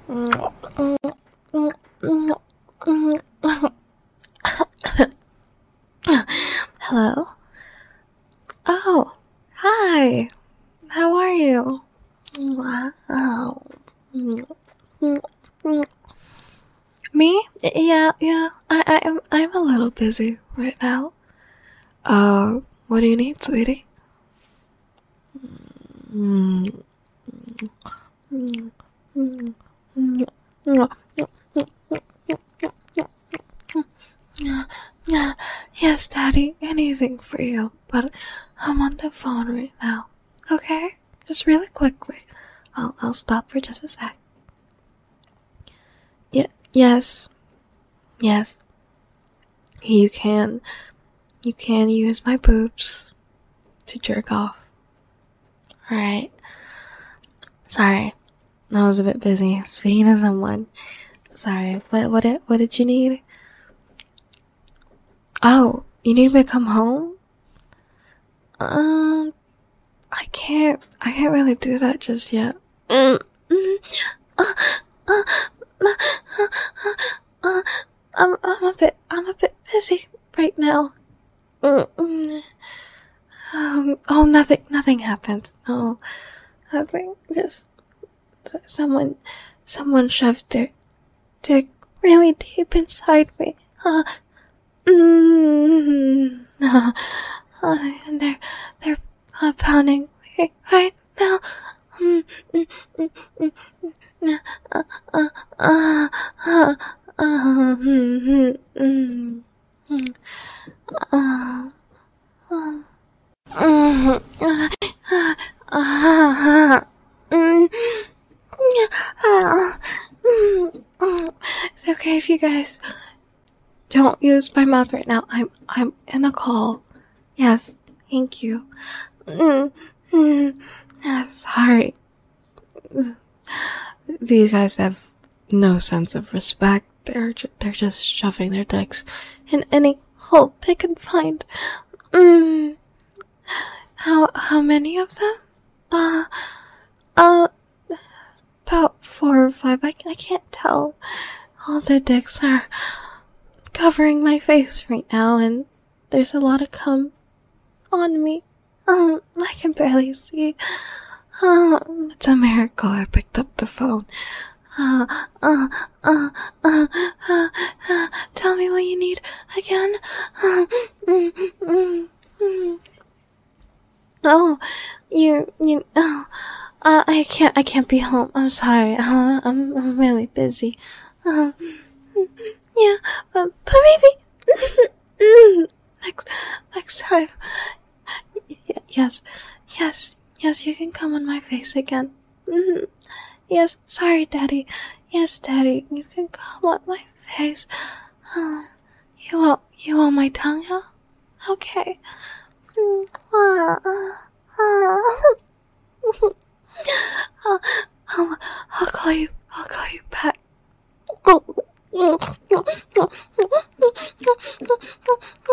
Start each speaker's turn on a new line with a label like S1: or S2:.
S1: Hello? Oh, hi. How are you? Wow. Me? Yeah. I'm a little busy right now. What do you need, sweetie? Yes, Daddy, anything for you, but I'm on the phone right now. Okay? Just really quickly. I'll stop for just a sec. Yes. Yes. You can use my boobs to jerk off. Alright. Sorry. I was a bit busy speaking to someone. Sorry. What did you need? Oh, you need me to come home? I can't really do that just yet. I'm a bit busy right now. Oh, nothing happened. No, nothing. Just someone shoved their dick really deep inside me. And they're pounding me right now. It's okay if you guys don't use my mouth right now. I'm in a call. Yes, thank you. Sorry. These guys have no sense of respect. They're just shoving their dicks in any hole they can find. How many of them? Uh, about 4 or 5. I can't tell. All their dicks are covering my face right now, and there's a lot of cum on me. I can barely see. It's a miracle I picked up the phone. Tell me what you need again. Oh, I can't be home. I'm sorry. I'm really busy. Yeah, but maybe next time. Yes, you can come on my face again. Yes, sorry, Daddy. Yes, Daddy, you can come on my face. You want my tongue out? Okay. I'll call you back.